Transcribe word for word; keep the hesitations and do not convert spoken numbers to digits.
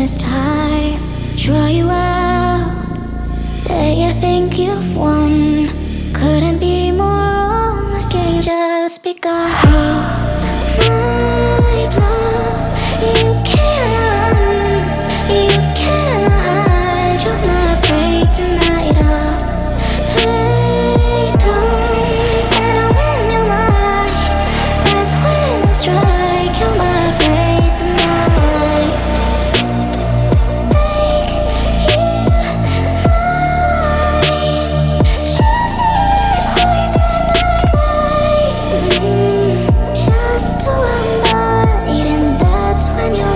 this time. Draw you out, that you think you've won. Couldn't be more wrong, the game just begun. Call my bluff, you can't run, you can't hide. You're my prey tonight, I'll play dumb. And I'll win your mind, that's when I strike. You're my prey tonight. Make you mine, just poison my sight. Mm, just to one bite, and that's when you're